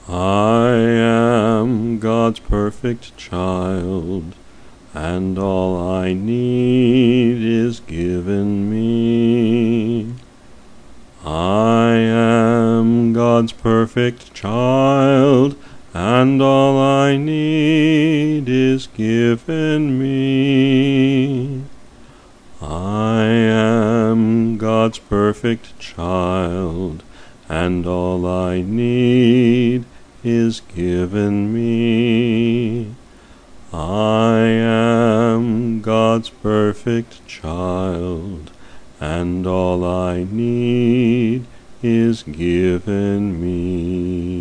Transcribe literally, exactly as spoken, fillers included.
I am God's perfect child, and all I need is given me. I am God's perfect child, and all I need is given me. I am God's perfect child, and all I need is given me. I am God's perfect child, and all I need is given me.